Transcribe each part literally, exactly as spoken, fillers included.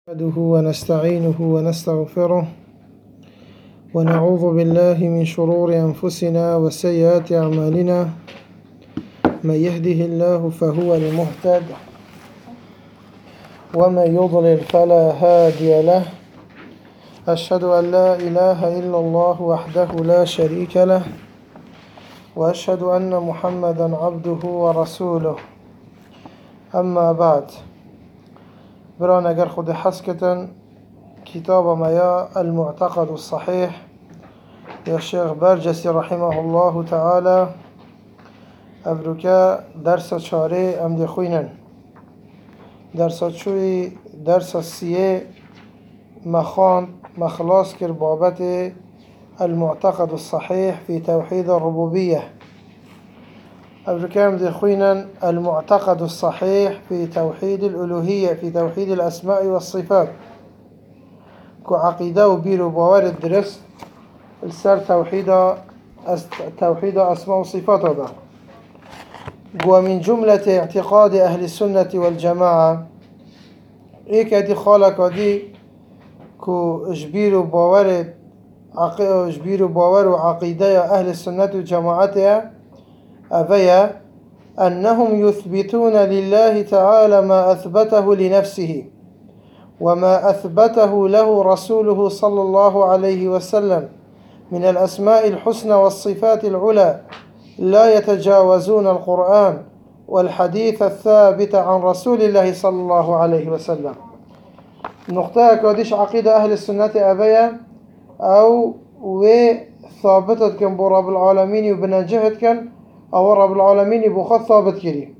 نحمده ونستعينه ونستغفره ونعوذ بالله من شرور أنفسنا وسيئات أعمالنا. من يهده الله فهو المهتد ومن يضلل فلا هادي له. أشهد أن لا إله إلا الله وحده لا شريك له وأشهد أن محمدا عبده ورسوله. أما بعد، بران اگر خود حسكتن كتاب ميا المعتقد الصحيح يا شيخ برجسي رحمه الله تعالى ابروكا درس شاري ام دي خوينن درس شوي درس السيه مخان مخلاص كر بابت المعتقد الصحيح في توحيد الربوبية. أبركام دي خوينا المعتقد الصحيح في توحيد الألوهية في توحيد الأسماء والصفات كو عقيدة وبيرو باور الدرس السر توحيد توحيد أسماء وصفات هذا. ومن جملة اعتقاد أهل السنة والجماعة إيك دي خالق دي كو اجبيرو باور اجبيرو باور وعقيدة أهل السنة والجماعة أفيا أنهم يثبتون لله تعالى ما أثبته لنفسه وما أثبته له رسوله صلى الله عليه وسلم من الأسماء الحسنى والصفات العلى، لا يتجاوزون القرآن والحديث الثابت عن رسول الله صلى الله عليه وسلم. نقطة كوديش عقيدة أهل السنة أفيا أو وثابتت كان برب العالمين وبنجهت كان أو رب العالمين يبخذ ثابت كري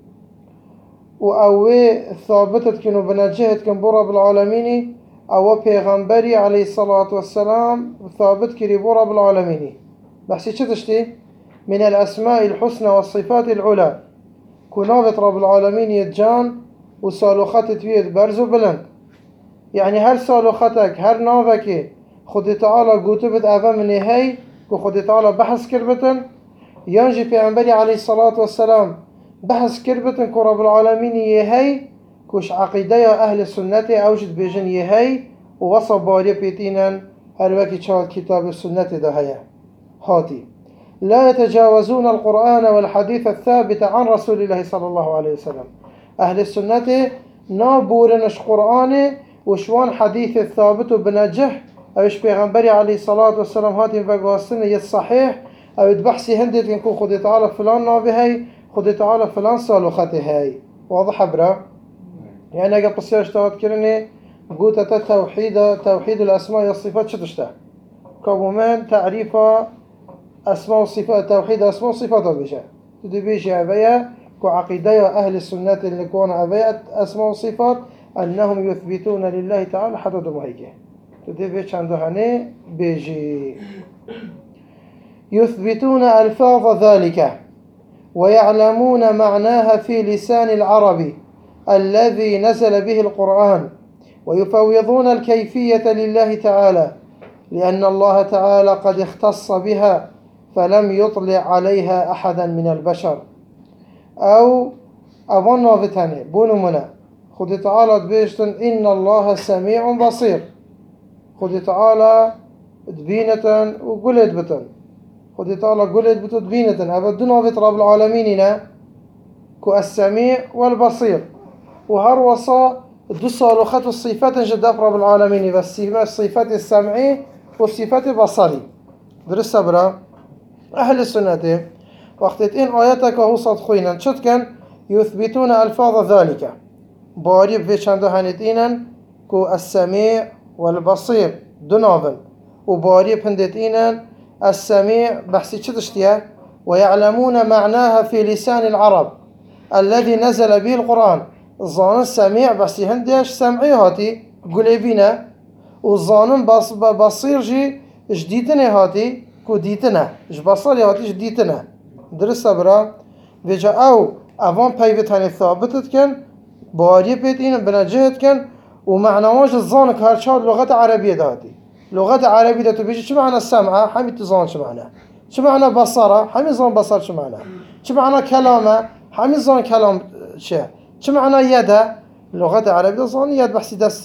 وأو ثابتت كانوا بنجهت كان برب العالمين أو پیغمبري عليه الصلاة والسلام ثابت كري برب العالمين. بحسي شتشتي من الأسماء الحسنى والصفات العلى كنابت رب العالمين يتجان وصالوخات تبيد برزو بلند. يعني هر صالوخاتك هر نافك خد تعالى قوتبت أفا من هاي وخد تعالى بحث كربتن ينجي پیغمبري عليه الصلاة والسلام بحث كربتن كو رب العالمين يهي كوش عقيدة أهل السنة أوجد بيجن يهي ووصف باري بيتينا هلوكي شاد كتاب السنة دهيا هاتي لا يتجاوزون القرآن والحديث الثابت عن رسول الله صلى الله عليه وسلم. أهل السنة نابورنش قرآن وشوان حديث الثابت بنجح أوش پیغمبري عليه الصلاة والسلام هاتي بقواسن يصحيح او تبحثي هندت يكون خد تعالى فلان نابي هاي خد تعالى فلان صالوخته هاي. واضح برا؟ يعني اگر بصير اشتغلت كرني قلت توحيد توحيد الاسماء والصفات شتشته كومن تعريف اسماء والصفات توحيد اسماء والصفات بيجا تدي بيجي ابيا كعقيده اهل السنه اللي كون ابيا اسماء والصفات انهم يثبتون لله تعالى حدود مهيجه تدي بيجي عنده هني بيجي يثبتون ألفاظ ذلك ويعلمون معناها في لسان العرب الذي نزل به القرآن ويفوضون الكيفية لله تعالى لأن الله تعالى قد اختص بها فلم يطلع عليها أحدا من البشر. أو أظن فتاني بونو منا خد تعالى بيشتن إن الله سميع بصير خد تعالى دبينة وقلت بتن خد تعالى قلت بتدبينة أبدنا بطرب العالمين كو السميع والبصير وهر وصا الدسالوخات الصفات جد رب العالمين بس الصفات السمعي والصفات البصري درس برا أهل السنة وقت إن آياتك هو صدخينا شد كان يثبتون ألفاظ ذلك باريب في شانده هندينا كو السميع والبصير دنابن وباريب هندينا السميع بحثي شتشتيا ويعلمون معناها في لسان العرب الذي نزل به القرآن. الظان السميع بحثي هنديش سمعي هاتي قلبينا والظان بص بصير جي جديدنا هاتي كوديتنا اش بصري هاتي جديدنا درس برا بيجا او اوان بيفتاني ثابتت كان باري بيتين بنجهت كان ومعنواش الظانك هرشاد لغة عربية داتي لغة عربية تبيجي شو معنى السمع حمي تظان شو معنى شو معنى بصرة حمي ظان بصر شو معنى شو معنى كلامه حمي ظان كلام شيء شو معنى يده لغة عربية ظان يد بحثي دستية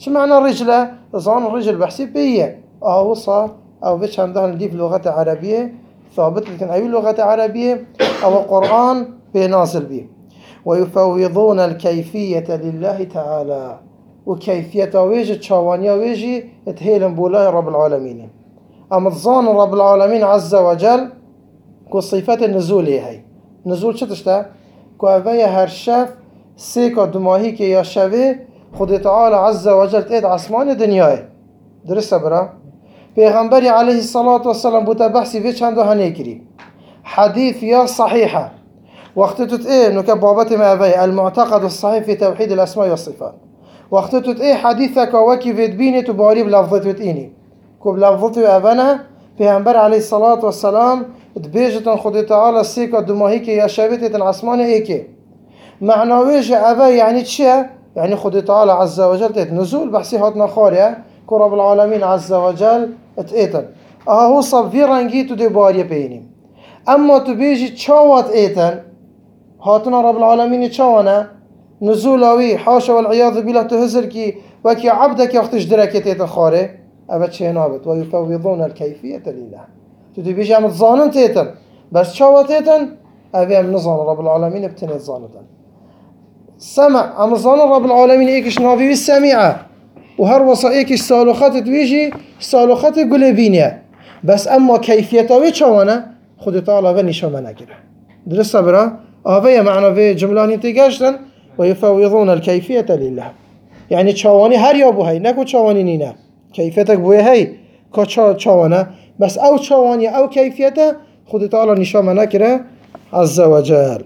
شو معنى الرجلة؟ زان الرجل بحسي بيه أو صا أو بيش عندها دي في اللغة العربية ثابت لكن أي لغة عربية أو قرآن بنازل به. ويفوضون الكيفية لله تعالى وكيفية ويجي تشاوانيا ويجي تهيلن بولاي رب العالمين. أما تظان رب العالمين عز وجل كو صفات النزول هي نزول شو تشتا كو أبايا هرشف سيكا دماهي كي يا شوي خد تعالى عز وجل تأيد عصمان دنياي درسته برا پیغمبری عليه الصلاة والسلام بوتا بحثي في چند هنيكري حديث يا صحيحة وقت تتئيه انه كبابت ما أبايا المعتقد الصحيح في توحيد الأسماء والصفات وقت تتئيه حديثك وكي في دبيني تباري بلفظة تئيني كو بلفظة أبانا پیغمبر عليه الصلاة والسلام دبيجتن خد تعالى سيكا دماهي كي يا شوي عصمان ايكي معنويش أبا يعني تشيه يعني خد تعالى عز وجل تيت نزول بحسي هاتنا خارية كو رب العالمين عز وجل اتئتن اهو صب في رنگي تو دي باريه بيني اما تو بيجي تشاوات ايتن هاتنا رب العالمين تشاوانا نزولاوي حاشا والعياذ بالله تهزر كي وكي عبدك يختش دركة ايتن خاري ابا تشي نابت ويفوضون الكيفية لله تو دي بيجي عم تظانن تيتن بس تشاوات ايتن ابي عم نظان رب العالمين بتني تظانتن سمع عم تظانن رب العالمين ايكش نافي بالسميعة وهر وصائيكش سالوخات تويجي سالوخات قلبينيا بس اما كيفيتاوي چوانا خود تعالى ونشا مناكره درسته برا آوية معنى في جملاني تيجاشتن ويفوضون الكيفية لله يعني چواني هر يابو هاي نكو چواني نينا كيفيتك بوي هاي كو چوانا بس او چواني او كيفيته خود تعالى نشا مناكره عز وجل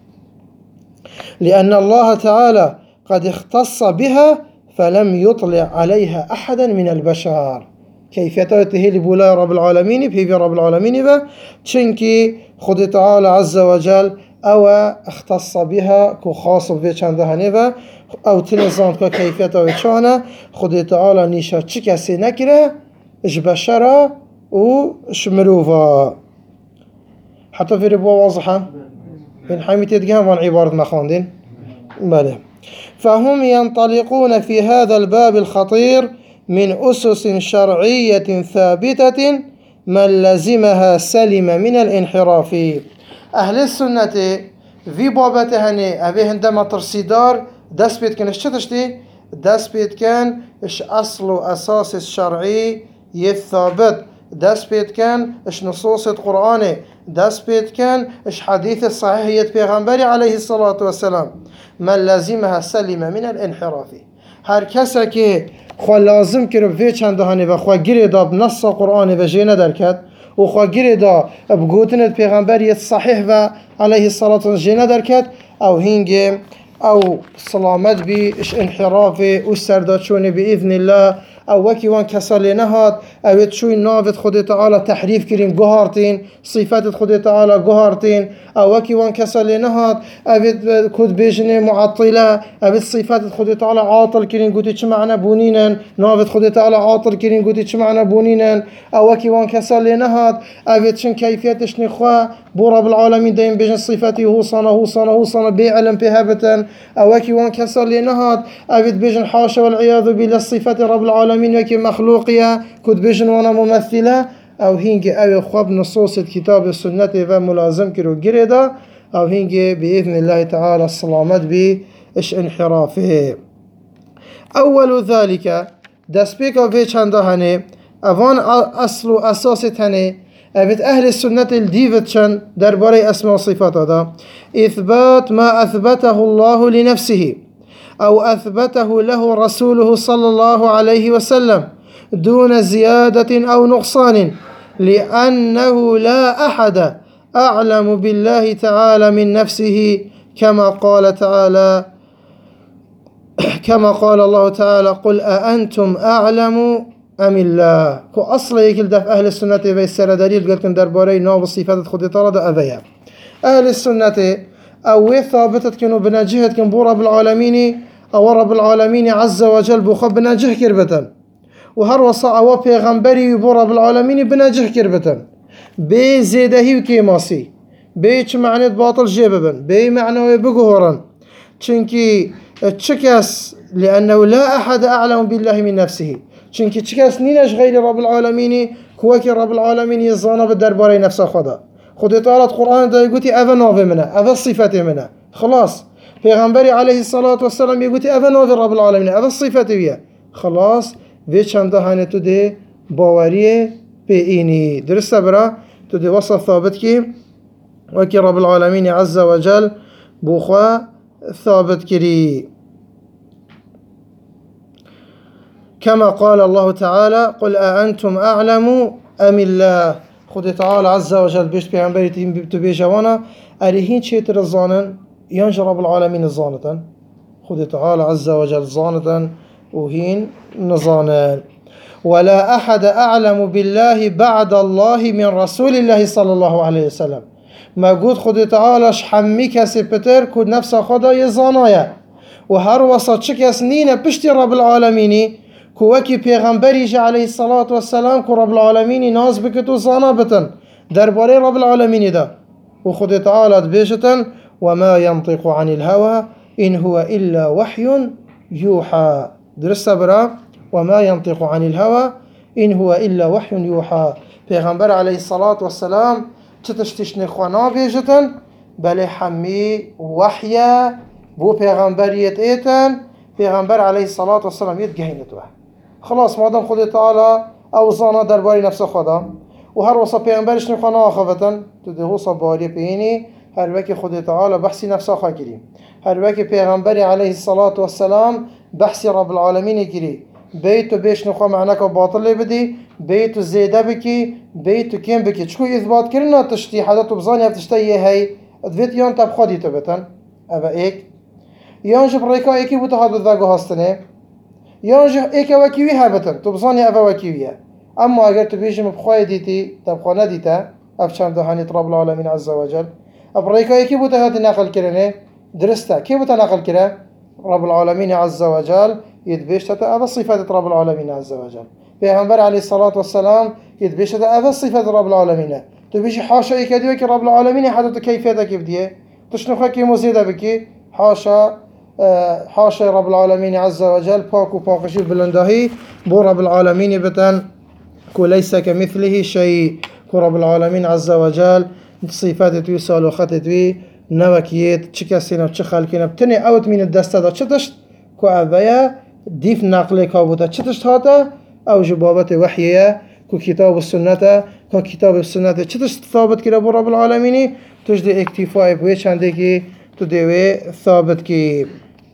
لأن الله تعالى قد اختص بها فلم يطلع عليها أحدا من البشر كيفية تهيل بولا رب العالمين بهي رب العالمين با چنكي خد تعالى عز وجل أو اختص بها كو خاص بها چندها نبا أو تنظام كو كيفية وچانا خد تعالى نيشا چي كسي نكره اش بشرا و شمروفا حتى في ربوا واضحة بين حمي تدقان وان عبارة مخاندين بله فهم ينطلقون في هذا الباب الخطير من أسس شرعية ثابتة من لزمها سلم من الانحراف. أهل السنة في بابتهني أبي عندما ترسيدار دس بيت كان اشتشتي دس بيت كان اش أصل وأساس الشرعي يثابت دس بيت كان اش نصوص القرآن دس بيت كان اش حديث الصحيحية بيغمبري عليه الصلاة والسلام من لازمها سلم من الانحراف. هر کسی که خو لازم کرد وی چندهانی و خو گیری دا بنص قرآن و جی ندر کرد و خو گیری دا بگوتن پیغمبری صحیح و علیه الصلاة والسلام جی ندر کرد او هنگ او سلامت بی اش انحراف و سرداچونی بإذن الله او وكي وان كسالي نهاد او تشوي نافت خود تعالى تحريف كرين قهارتين صفات خود تعالى قهارتين او وكي وان كسالي نهاد او كود بيجني معطلة او صفات خود تعالى عاطل كرين قوتي چمعنا بونينا نافت خود تعالى عاطل كرين قوتي چمعنا بونينا او وكي وان كسالي نهاد او تشن كيفيتش نخوا بو رب العالمين دايم بيجن صفاتي هو صانا هو صانا هو صانا بيعلم بهابتا او وكي وان كسالي نهاد او بيجن حاشا والعياذ بالله صفات رب العالمين من وكي مخلوقية كد بيجن وانا ممثلة او هنجي او خواب نصوص الكتاب السنة وملازم كرو جريدا او هنجي بإذن الله تعالى السلامات بإش انحرافه. اول ذلك دسبيك او في چنده هنه اوان اصل و اساس هنه ابت اهل السنة الديفتشن درباري اسماء وصفات هذا اثبات ما اثبته الله لنفسه أو أثبته له رسوله صلى الله عليه وسلم دون زيادة أو نقصان لأنه لا أحد أعلم بالله تعالى من نفسه كما قال تعالى كما قال الله تعالى قل أأنتم أعلم أم الله كو أصلا يكل دف أهل السنة بيسر دليل قلت درباري نوع الصفات خد طرد أذيا أهل السنة أو ثابتت كانوا بنجهت كان بو رب العالمين أو رب العالمين عز وجل بخب بنجه كربتا وهر وصا أو پیغمبري بو رب العالمين بنجه كربتا بي زيده وكيماسي بي چه معنى باطل جيببن بي معنى بقهورا چنكي تشكس لأنه لا أحد أعلم بالله من نفسه، چونك تشكس نينش غير رب العالمين كوكي رب العالمين يزانا بالدرباري نفس خدا. خد تعالى القرآن دا يقولي أفا نوفي منه أفا الصفة منه خلاص. پیغمبری عليه الصلاة والسلام يقولي أفا نوفي رب العالمين أفا الصفة بيه خلاص. في چنده هنه تو ده باوريه بإيني درسته برا تو ده وصف ثابت كي وكي رب العالمين عز وجل بوخوا ثابت كري. كما قال الله تعالى قل أأنتم أعلم أم الله. خد تعالى عز وجل بيشت پیغمبری تو بيجوانا أريهين چيتر الظانن ينج رب العالمين الظانتا. خد تعالى عز وجل ظانتا وهين نظانا. ولا أحد أعلم بالله بعد الله من رسول الله صلى الله عليه وسلم. ما قد خد تعالى شحمي كسي بتر كود نفس خدا يزانايا وهر وسط شكس نينا بشتي رب العالمين كوكي پیغمبري عليه الصلاة والسلام كو رب العالمين ناز بكتو زانا بتن درباري رب العالمين ده. وخد تعالى بيشتن وما ينطق عن الهوى إن هو إلا وحي يوحى. درست برا وما ينطق عن الهوى إن هو إلا وحي يوحى. پیغمبر عليه الصلاة والسلام تتشتشن خوانا بيجتن بل حمي وحيا بو پیغمبريت ايتن پیغمبر عليه الصلاة والسلام يتقهينتوه خلاص. مادام خود تعالى اوزانا درباري نفس خدا وهر وصا پیغمبرش نخوانا آخفتن تده صباري بيني هر وكي خود تعالى بحثي نفس آخا كري هر وكي پیغمبر عليه الصلاة والسلام بحثي رب العالمين كري بيتو بيش نخوا معناك باطل بدي بيتو زيده بكي بيتو كين بكي چكو اثبات كرنا تشتي حدثو بزاني افتشتي هاي ادفت يان تب خادي تبتن ابا ايك يانجب ريكا ايكي بوتا هادو ذاقو هستنه يانجب ايكا وكيوي هابتن تو بزاني ابا وكيوية. اما اگر تو بيجي مبخواي ديتي تبخوا نديتا افشان دهاني رب العالمين عز وجل اب ريكا ايكي بوتا هاتي نقل كرنه درستا كي بوتا نقل كره رب العالمين عز وجل يدبيشتا ابا صفات رب العالمين عز وجل. پیغمبر عليه الصلاة والسلام يدبيشتا ابا صفات رب العالمين تو بيجي حاشا ايكا ديوك رب العالمين حدث كيفيتك بديه تشنخا كي مزيدة بكي حاشا حاشا رب العالمين عز وجل باكو باقشي بلندهي بو رب العالمين بتن كو ليس كمثله شيء كو رب العالمين عز وجل صفات توي صالوخات توي نوكيت چكسينا چه خلقينا بتني اوت من الدسته دا چتشت كو اويا ديف نقل كابوتا چتشت هاتا او جبابت وحيية كو كتاب السنة كو كتاب السنة چتشت ثابت كده بو رب العالمين تجد اكتفاء بوي چنده كي تدوي ثابت كي.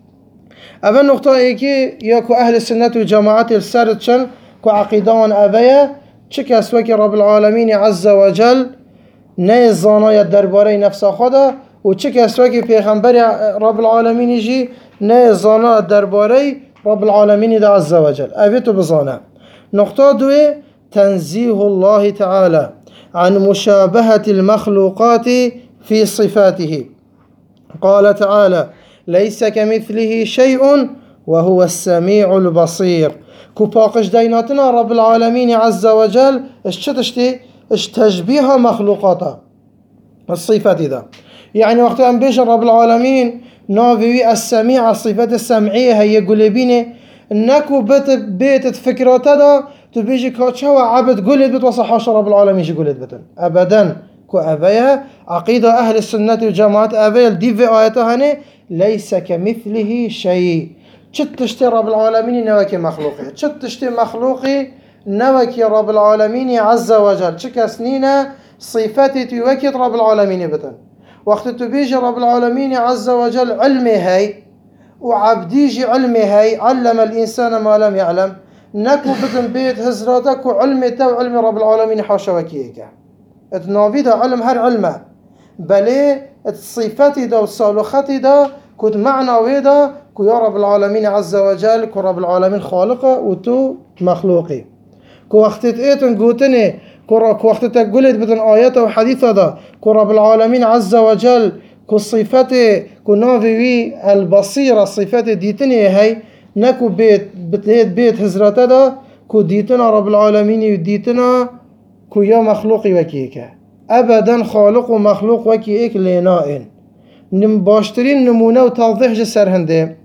اول نقطة ايكي ياكو اهل السنة والجماعة السرد چن كو عقيدان اويا چك اسوكي رب العالمين عز وجل نيزانا درباري نفسا خدا و چك اسوكي پیغمبر رب العالمين يجي نيزانا درباري رب العالمين دا عز وجل اويتو بزانا. نقطة دوي تنزيه الله تعالى عن مشابهة المخلوقات في صفاته. قال تعالى ليس كمثله شيء وهو السميع البصير. كو باقش ديناتنا رب العالمين عز وجل اشتشتي اشتشبيه مخلوقاته الصفات ذا يعني وقت أن بيش رب العالمين نافي السميع الصفات السمعية هي قلبينه انكو بيت بيت فكرات هذا تبيجي كاتشوا عبد قلت بتوصحاش رب العالمين شي قلت بتن ابدا كو ابيها عقيدة اهل السنة والجماعة ابيها دي في اياتها هنا ليس كمثله شيء. چتشتي رب العالمين نوكي مخلوقي چتشتي مخلوقي نوكي رب العالمين عز وجل چك سنينة صفاتي توكيت رب العالمين بتن. وقت تبيجي رب العالمين عز وجل علمي هاي وعبديجي علمي هاي علم الإنسان ما لم يعلم نكو بدن بيت هزراتك وعلمي تو علم رب العالمين حاشا وكيكا اتنافي دا علم هر علمه بلي الصفاتي دا والصالوخاتي دا كود معنى ويدا كو يا رب العالمين عز وجل كو رب العالمين خالقه وتو مخلوقي كو وقت ايتن قوتني كو وقت تقولت بدن آياته وحديثه دا كو رب العالمين عز وجل كو صفاتي كو نافي البصيرة صفاتي ديتني هاي نكو بيت بيت بيت هزراته دا كو ديتنا رب العالمين وديتنا كو يا مخلوقي وكيكا ابدا خالق ومخلوق وكيك لنائن نم باشترين نمونه وتوضيح جسر هنده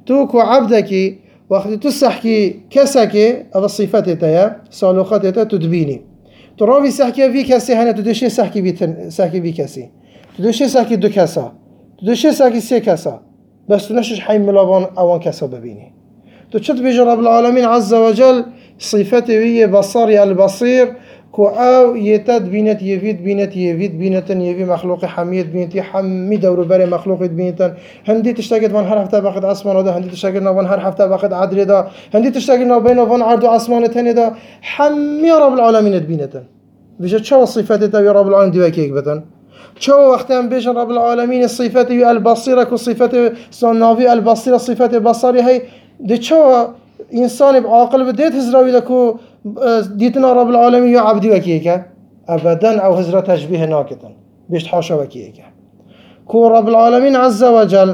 تو كو عبدك وقت تسحكي كسك هذا صفات تايا صالوخات تايا تدبيني تراوي سحكي في كسي هنا تدوشي سحكي بيتن سحكي في كسي تدوشي سحكي دو كسا تدوشي سحكي سي كسا بس تنشش حي ملابان اوان كسا ببيني تشت بيجي رب العالمين عز وجل صفته هي بصري البصير كو او يتد بينت يفيد بينت يفيد بينتن يفي مخلوق حميد بينتي حميد دور بري مخلوق بينتن هندي تشتاقد من هر هفته باخد اسمان ده هندي تشتاقد من هر هفته باخد عدل ده هندي تشتاقد بين وبين عرض اسمان تاني ده حمي رب العالمين بينتن بيجي شو صفته تبي رب العالمين دي وكيك بتن شو وقتها بيجي رب العالمين الصفته البصيره كصفته صنافي البصيره صفته بصري هي دي شو إنسان بعاقل بديت هزراوي لكو ديتنا رب العالمين يا عبدي وكيكا أبدا أو هزرة تشبيه ناكتا بيشت حاشا وكيكا كو رب العالمين عز وجل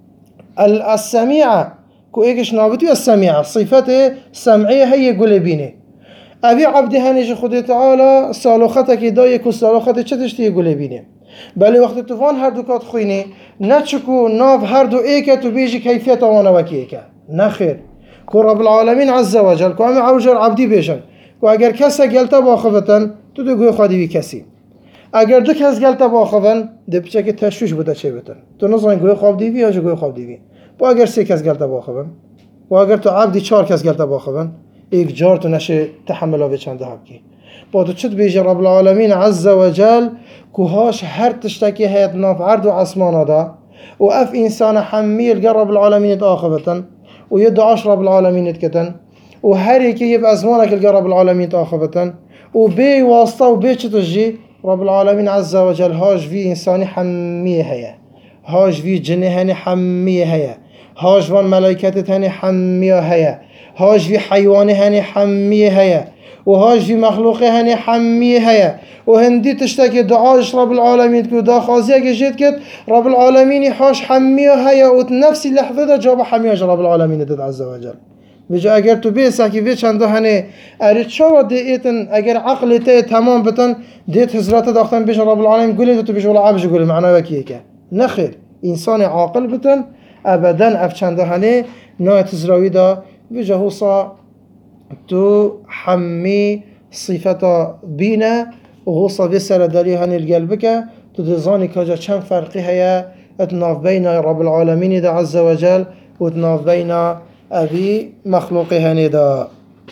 السميعة كو إيكش نابتي السميعة صفته سمعية هي قلبيني أبي عبدي هنيش خدي تعالى صالوختك دايك وصالوختك چتشتي قلبيني بل وقت تفان هر دو كات خويني نتشكو ناف هر دو إيكا تبيجي كيفية وانا وكيكا نخير كو رب العالمين عز وجل كو امي عوجر عبدي بيشن كو اگر کس گلتا باخفتن تو دو گوی خادی بی کسی اگر دو کس گلتا باخفتن ده بچه که تشویش بوده چه بتن تو نزان گوی خواب دیوی یا جو گوی خواب دیوی با اگر سه کس گلتا باخفتن با اگر تو عبدی چهار کس گلتا باخفتن ایک جار تو نشه تحملا به چند هب کی با تو چت بیجه رب العالمین عز وجل کوهاش هر تشتکی هیت ناف عرض و عصمان دا و اف انسان حمیل رب العالمین آخفتن ويدعاش رب العالمين تكتن وهريكي يبقى أزمانك القى رب العالمين تأخفتن وبي واسطة وبي تجي رب العالمين عز وجل هاج في إنساني حمية هيا هاج في جنة هني حمية هيا هاج في ملائكة هني حمية هيا هاج في حيوان هني حمية هيا وهاج في مخلوق هني حمية هيا وهندي تشتكي دعاش رب العالمين كو دا خازية جيت كت رب العالمين حاش حمية هيا وتنفسي لحظة دا جاب حمية رب العالمين دد عز وجل بجا اگر تو بيسا كي في چنده هني اريد شو ديتن اگر عقل تي تمام بتن ديت هزرات داختن بيش رب العالمين قولي تو بيش ولا عبش قولي معناه وكيكا نخير انسان عاقل بتن ابدا اف چنده هني نايت هزراوي دا بجا هوصا تو حمي صفة بينا وغوصة بسر داري هني القلبك تدزاني كاجا چند فرقي هيا اتناف بين رب العالمين دا عز وجل واتناف بين أبي مخلوق هني دا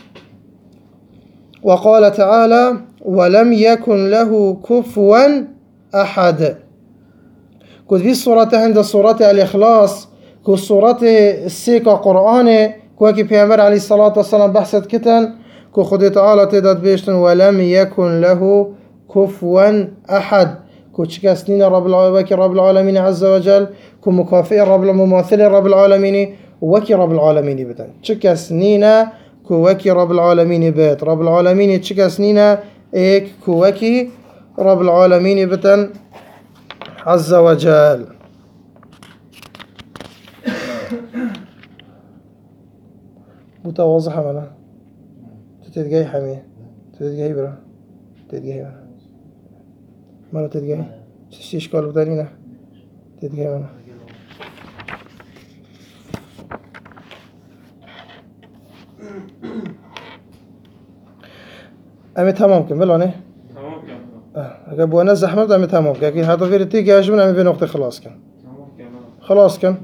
وقال تعالى ولم يكن له كفوا أحد كنت في الصورة عند صورة الإخلاص كو صورة السيكا قرآن كوكي بيامبر عليه الصلاة والسلام بحثت كتن كو خدي تعالى تداد بيشتن ولم يكن له كفوا أحد كو تشكسنين رب العالمين رب العالمين عز وجل كو مكافئ رب المماثل رب العالمين وكي رب العالمين بتن تشكسنين كو وكي رب العالمين بيت رب العالمين تشكسنين ايك كو وكي رب العالمين بتن عز وجل متواضحة منا تتجاي حمي تتجاي برا تتجاي برا مالا تتجاي تشتيش قالوا بدانينا تتجاي منا أمي تمام كم بلانه تمام كم أه بوانا زحمة أمي تمام كم لكن هذا في رتيجة أجمل أمي في نقطة خلاص كم تمام كم خلاص كم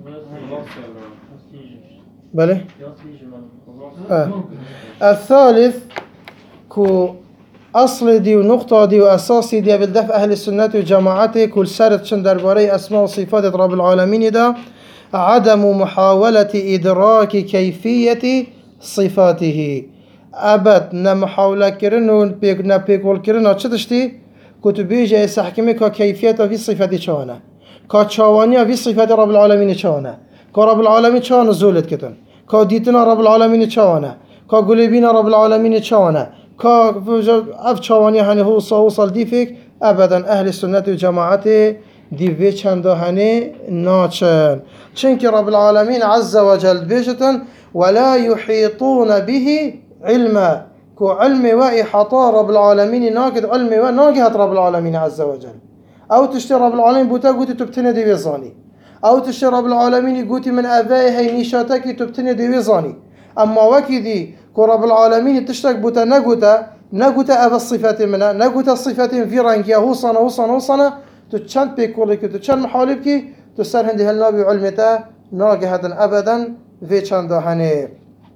بله آه. الثالث كو أصل دي ونقطة دي وأساسي دي بالدفع أهل السنة وجماعته كل سرد شندرباري أسماء وصفات رب العالمين دا عدم محاولة إدراك كيفية صفاته أبد نمحاولة كرنو نبيكول كرنو چتشتي كتبيجي سحكمي كيفية في صفات شوانا كتشوانيا في صفات رب العالمين شوانا كرب العالمين شوانا زولت كتن كديتنا رب العالمين شوانا كقلبنا رب العالمين شوانا كأف شوانيا هني هو صوصل ديفك أبدا أهل السنة وجماعته دي في چنده هني ناچن چنك رب العالمين عز وجل بيجتن ولا يحيطون به علما كو علم وإحاطة رب العالمين ناقد علم وناقهة رب العالمين عز وجل أو تشتري رب العالمين بوتا قوتي تبتنى دي بيصاني او تشي رب العالمين قوتي من ابائي هي نيشاتك تبتني دي زاني اما وكي دي كو رب العالمين تشتك بوتا نقوتا نقوتا ابا الصفات منا نقوتا الصفات في رانكيا هوصنا هوصنا هوصنا تتشند بيكولك تتشند محالبك تسر هندي هالنبي علمتا ناقهة ابدا في چندهانه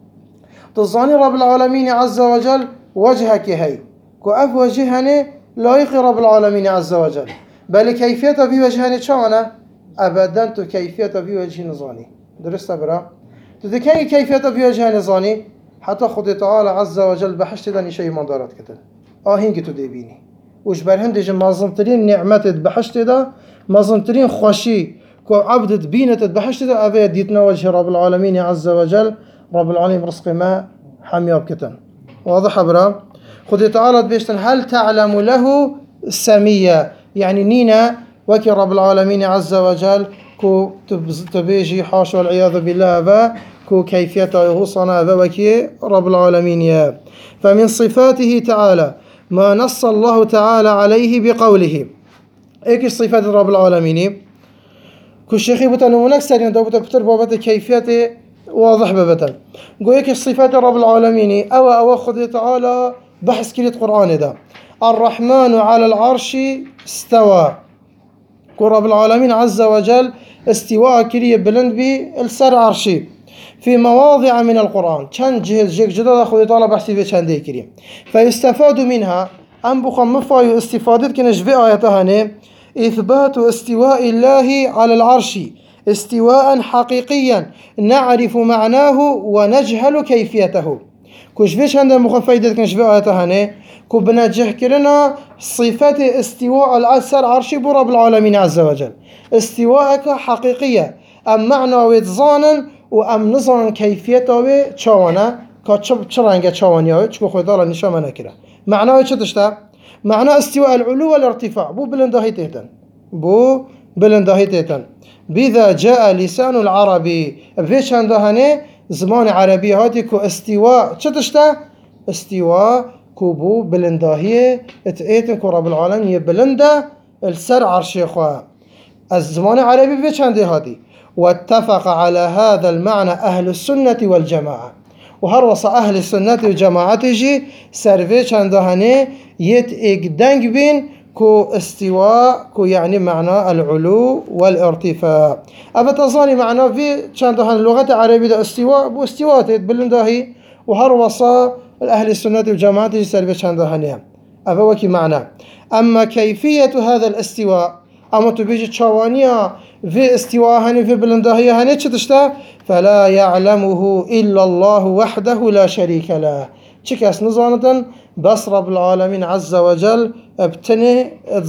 تظاني رب العالمين عز وجل وجهك هي كو اف وجهني لايق رب العالمين عز وجل بل كيفية في وجهني شوانا ابدا تو كيفية في وجه نظاني درست برا تذكري كيفية في وجه نظاني حتى خد تعالى عز وجل بحشت داني شيء من دارت كتن اه هنگي تو ديبيني وش برهند جم مازنترين نعمت بحشت دا مازنترين خوشي كو عبدت بينت بحشت دا ابي ديتنا وجه رب العالمين عز وجل رب العالمين رزق ما حمياب كتن واضح برا خد تعالى بيشتن هل تعلم له السمية يعني نينا وكي رب العالمين عز وجل كو تبيجي حاشا والعياذ بالله با كو كيفيته يغصنا با وكي رب العالمين يا فمن صفاته تعالى ما نص الله تعالى عليه بقوله ايش صفات رب العالمين كو الشيخي بتنو منكسر يندو بتكتر بابت كيفيته واضح ببتن قو ايش صفات رب العالمين او او خذ تعالى بحث كلية قرآن ده الرحمن على العرش استوى كو رب العالمين عز وجل استواء كلية بلند بي السر عرشي في مواضع من القرآن كان جهز جيك جدا خذ تعالى بحثي في كان دي كريم فيستفاد منها أم بخم مفاي استفادت كنش في آياتها إثبات استواء الله على العرش استواء حقيقيا نعرف معناه ونجهل كيفيته كوش فيش عندنا مخفيدة كنش في آياتها كو بنجح كرنا صفات استواء الأسر عرشي برب العالمين عز وجل استواءك حقيقية أم معنى ويتظانا وأم نظرا كيفيته وشوانا كتشرانجا شوانيا شكو خوي دالا نشامنا كده معناه شتشتا معناه استواء العلو والارتفاع بو بلندهي تهتن بو بلندهي تهتن بذا جاء لسان العربي فيش عندهاني زمان عربي هاتي كو استواء شتشتا استواء كوبو بلندهي اتئتن كو رب العالمين بلنده السر عرشي خواه الزمان العربي فيش عندي هاتي واتفق على هذا المعنى أهل السنة والجماعة وهروس أهل السنة والجماعة جي سرفيش عندهاني يت اقدنج بين كو استواء كو يعني معنى العلو والارتفاع أبتظاني معنى في عندهان اللغة العربية استواء بو استواء تبلندهي وهروس أهل السنة والجماعة جي سرفيش عندهاني أبوكي معنى أما كيفية هذا الاستواء أما تبيجي تشاوانيا في استواء في بلندهية هني تشتا فلا يعلمه إلا الله وحده لا شريك له تشكاس نظانة بس رب العالمين عز وجل ابتني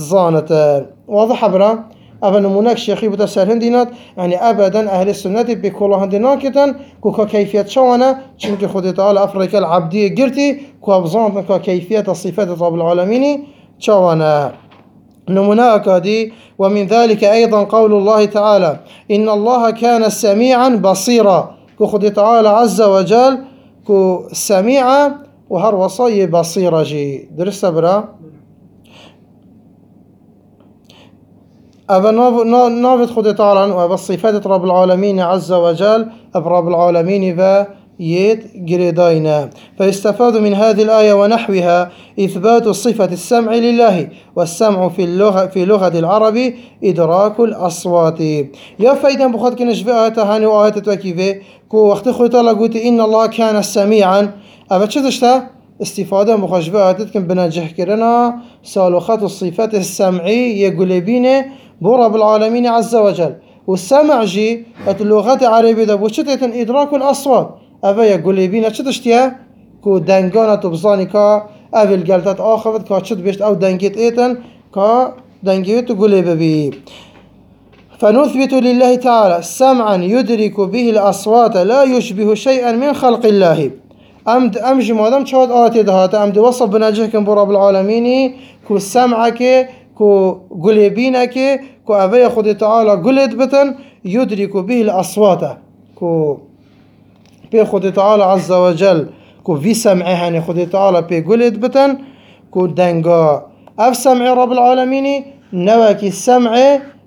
اتظانة واضح برا أبا نموناك شيخي بتسهل هندينات يعني أبدا أهل السنة بكل هندينات كتن كوكا كيفية شوانا چونك خود تعالى أفريقيا العبدية قرتي كو أبظانتنا كيفية صفات رب العالمين شوانا نموناك دي ومن ذلك أيضا قول الله تعالى إن الله كان سميعا بصيرا كو خد تعالى عز وجل كو سميعا وهر وصي بصيرا جي درست برا أبا نافت خد تعالى وأبا صفات رب العالمين عز وجل أبرب العالمين ذا يد جريداينا فيستفاد من هذه الآية ونحوها إثبات صفة السمع لله والسمع في اللغة في لغة العرب إدراك الأصوات يا فايدا بخاطر كنش في آياتها هاني وآيات توكيفه كو وقت خويتا لقوت إن الله كان سميعا أبا تشتا استفادة مخش في آيات كن بنجح كرنا سالوخات الصفات السمعي يقولبين برب العالمين عز وجل والسمع جي اللغات العربية ده وشتت إدراك الأصوات أبا يقول لي بينا شتشتيا كو دنگانا تبصاني كا أبل قلتات آخرت كا شت بيشت أو دنگيت إيتن كا دنگيت تقول لي ببي فنثبت لله تعالى سمعا يدرك به الأصوات لا يشبه شيئا من خلق الله أمد أمج مادام شاد آتي دهات أمد وصف بنجهكم برب العالمين كو سمعك كو قلبينك كو أبا يخد تعالى قلت بتن يدرك به الأصوات كو بي خد تعالى عز وجل كو في سمعه هني خد تعالى بي قلت بتن كو دنگا اف سمع رب العالمين نواكي السمع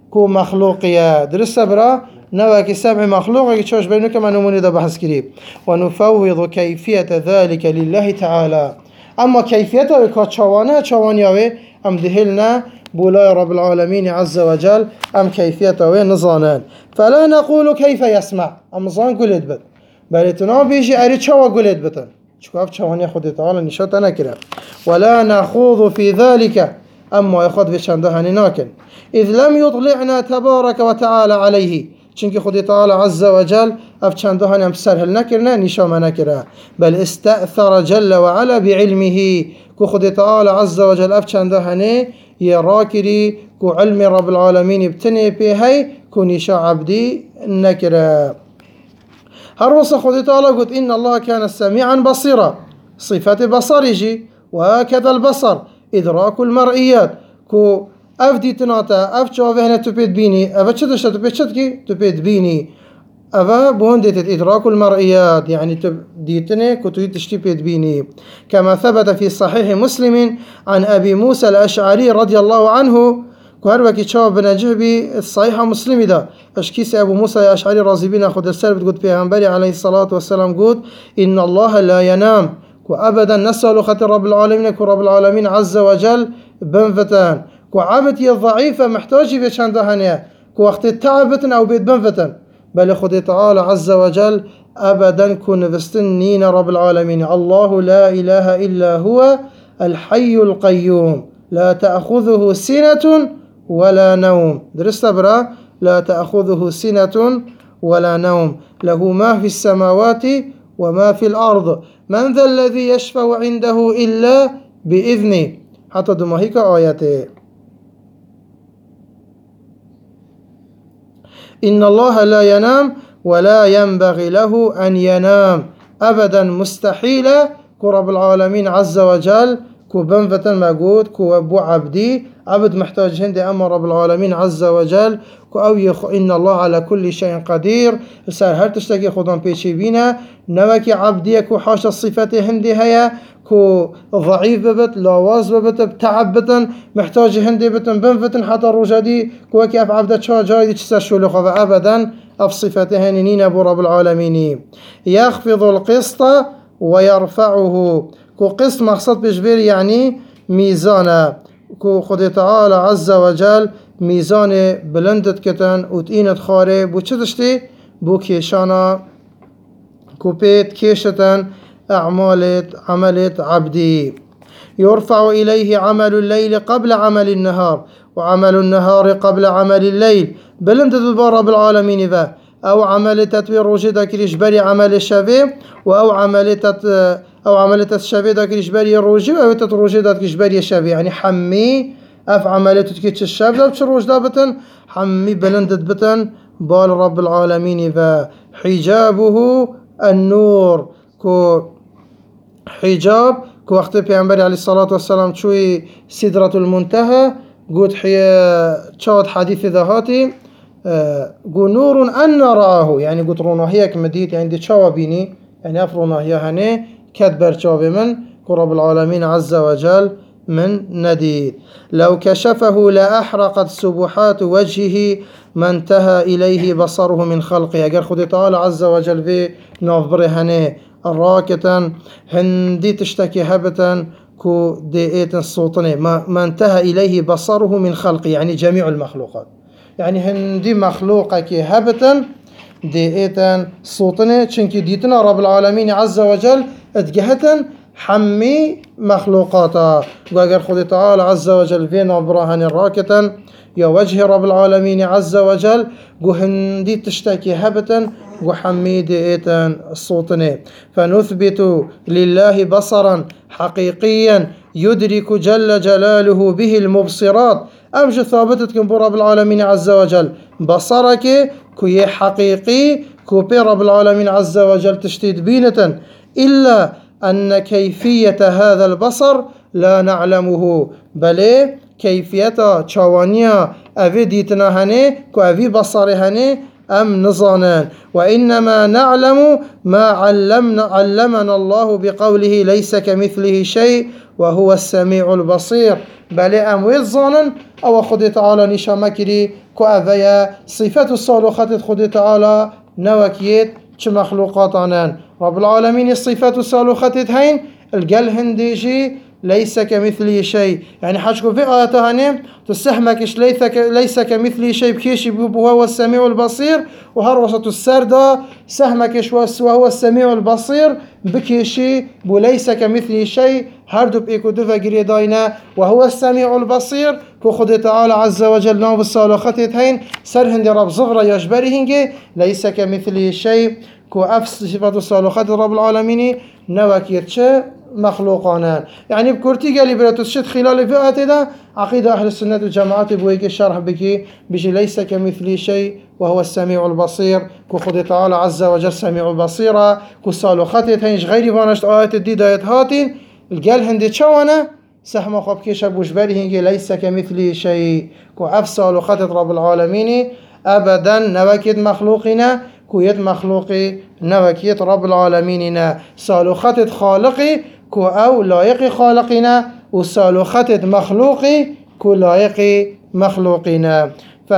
كو مخلوقية درست برا نواكي سمع مخلوقة كتشوش بينو كما نموني دا بحث كريب ونفوض كيفية ذلك لله تعالى أما كيفيته وكا تشوانا تشوانياوي أم دهلنا بولاي رب العالمين عز وجل أم كيفيته نظانان فلا نقول كيف يسمع أم ظان قلت بد بل تنا بيجي أريد شوا قلت بتن شكاف تشوانيا خد تعالى نشاط أنا كرا ولا نخوض في ذلك أما يخذ في شندهن ناكن إذ لم يطلعنا تبارك وتعالى عليه چونك خدي تعالى عز وجل اف چندهن هم سرهل نكرنا نشام نكره بل استأثر جل وعلا بعلمه كو خدي تعالى عز وجل اف چندهن يراكري كو علم رب العالمين بتني بهي كو نشا عبدي نكره هروس خدي تعالى قلت إن الله كان سميعا بصيرا صفة بصره وهكذا البصر إدراك المرئيات كو اف دي تناتا اف چاوه هنه تو پید بینی اف چه داشته تو پید چد کی تو پید بینی اف بون ديتت ادراك المرئيات يعني ديتنه كتوي تشتي بيد بيني كما ثبت في صحيح مسلم عن ابي موسى الاشعري رضي الله عنه كهربكي تشاو بنجهبي الصحيح مسلم ده اشكيس ابو موسى الاشعري رضي بنا خد السر بتقول پیغمبر عليه الصلاه والسلام قلت ان الله لا ينام وابدا نسال خاطر رب العالمين كرب العالمين عز وجل بنفتان كو عبتي الضعيفة محتاجة في شندهنيا كو وقت تعبتن أو بيت بنفتن بل خد تعالى عز وجل أبدا كو نفستن نين رب العالمين الله لا إله إلا هو الحي القيوم لا تأخذه سنة ولا نوم درست برا لا تأخذه سنة ولا نوم له ما في السماوات وما في الأرض من ذا الذي يشفع عنده إلا بإذنه حتى دمهيك آياته إن الله لا ينام ولا ينبغي له أن ينام أبدا مستحيل كرب العالمين عز وجل كو بنفتن موجود كو أبو عبدي عبد محتاج هندي أما رب العالمين عز وجل كو أو يخ إن الله على كل شيء قدير سار هر تشتكي خدان بيشي بينا نوكي عبدي كو حاش الصفات هندي هيا كو ضعيف ببت لاواز ببت بتعب محتاج هندي بتن بنفتن حتى الرجدي كو كي أف عبدت شا جاي تشتر شلوخ أبدا أف صفاته هنين أبو رب العالمين يخفض القسط ويرفعه كو قسط مقصد بجبير يعني ميزانه كو خد تعالى عز وجل ميزان بلندت كتن وتئينت خاري بو چتشتي بو كيشانا كو بيت كيشتن أعمالت عملت عبدي يرفع إليه عمل الليل قبل عمل النهار وعمل النهار قبل عمل الليل بلندت رب العالمين ذا أو عمل تطوير وجد كريش بري عمل الشباب أو عمل تت أو عمل الشباب دا كريش بري الروجي أو تتروجي دا كريش بري الشباب يعني حمي أف عملت تكيتش الشباب دا بتشروج دا بتن حمي بلندت بتن بال رب العالمين ذا حجابه النور كو حجاب كو وقت پیامبر عليه الصلاة والسلام شوي سدرة المنتهى قلت حيا شاد حديث ذهاتي قو نور أن رآه يعني قلت رونا هيك مديت عندي شوابيني يعني أفرنا هي هني كدبر شواب من رب العالمين عز وجل من نديد لو كشفه لأحرقت سبحات وجهه ما انتهى إليه بصره من خلقه أجر خدي تعالى عز وجل في نافبر هني الراكتا هندي تشتكي هبتا كو ديئت السلطنة ما, ما انتهى إليه بصره من خلقه يعني جميع المخلوقات يعني هندي مخلوقة كي هبتا ديئتا السلطنة چنكي ديتنا رب العالمين عز وجل اتجهتا حمي مخلوقاتا وقال خذ تعالى عز وجل فينا براهن راكتا يا وجه رب العالمين عز وجل هندي تشتكي هبتا وحمي ديئتا السلطنة فنثبت لله بصرا حقيقيا يدرك جل جلاله به المبصرات أمش ثابتتكم برب العالمين عز وجل بصرك كي حقيقي كو رب العالمين عز وجل تشتيد بينة إلا أن كيفية هذا البصر لا نعلمه بل كيفية شوانيا أفي ديتنا هني كو أفي بصر هني أم نظنان، وإنما نعلم ما علمنا علمنا الله بقوله ليس كمثله شيء وهو السميع البصير. بل أم ويظنن أو خد تعالى نشامكري كأذيا صفات الصالحات خد تعالى نوكيت مخلوقات عنان رب العالمين. الصفات الصالحات هين الجل هنديجي ليس كمثله شيء، يعني حاجكو في آياته هنم تسهمكش ليس كمثله شيء بكيش وهو السميع البصير، وهروسة السردة سهمكش وهو السميع البصير بكيشي بليس كمثله شيء هردو بإيكو دفا قريداينا وهو السميع البصير. كو خد تعالى عز وجل نوب الصالحات هين سرهن رب صغرى يجبرهن ليس كمثله شيء. كو أفس صفات الصالحات رب العالمين نوكيرتش مخلوقانا، يعني بكورتي قالي بلا تشد خلال فئات ده عقيدة أهل السنة والجماعة بويك الشرح بكي بيجي ليس كمثله شيء وهو السميع البصير. كو خد تعالى عز وجل سميع البصير. كو صالحات هينش غير فانشت آيات الديدايات هاتين القال هندي تشوانا سهم خب كيش بوجبالي هنجي ليس كمثله شيء. كو أفصل وخطط رب العالمين أبدا نوكيد مخلوقنا كو يد مخلوقي نوكيد رب العالمين سالو خطط خالقي كو أو لايق خالقنا وسالو خطط مخلوقي كو لايق مخلوقنا.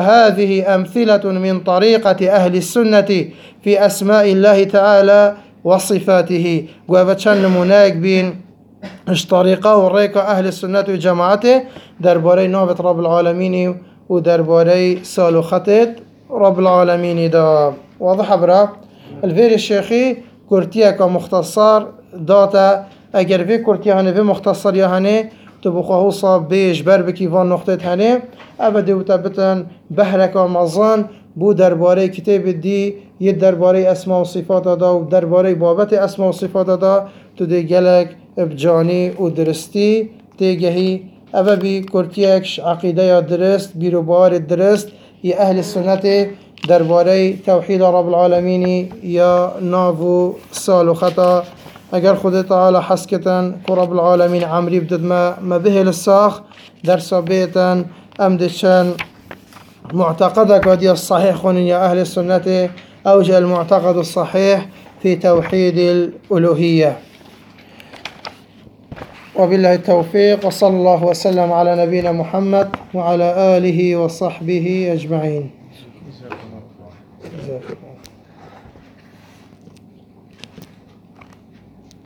فهذه أمثلة من طريقة أهل السنة في أسماء الله تعالى وصفاته. وفتشن مناك بين اش طريقة وريكة أهل السنة وجماعته درباري نوبة رب العالمين ودرباري سالو خطط رب العالمين. دا واضح برا الفير الشيخي كورتيا كمختصر داتا اگر في كورتيا هنه في مختصر يهنه تبقى صاب بيش بربكي فان نقطة هنه أبدا وتبتن بحرك ومظان بو درباري كتاب دي يد درباري أسماء وصفات دا ودرباري بابت أسماء وصفات دا تدي جلك بجاني ودرستي تيجهي أبا بي كورتيكش عقيدة درست بيروبار درست يا أهل السنة درباري توحيد رب العالمين يا نافو سالو خطا. اگر خود تعالى حسكتن كرب العالمين عمري بدد ما ما به للساخ درس بيتن أمدشان معتقدك ودي الصحيح يا أهل السنة أوجه المعتقد الصحيح في توحيد الألوهية. وبالله التوفيق وصلى الله وسلم على نبينا محمد وعلى آله وصحبه أجمعين.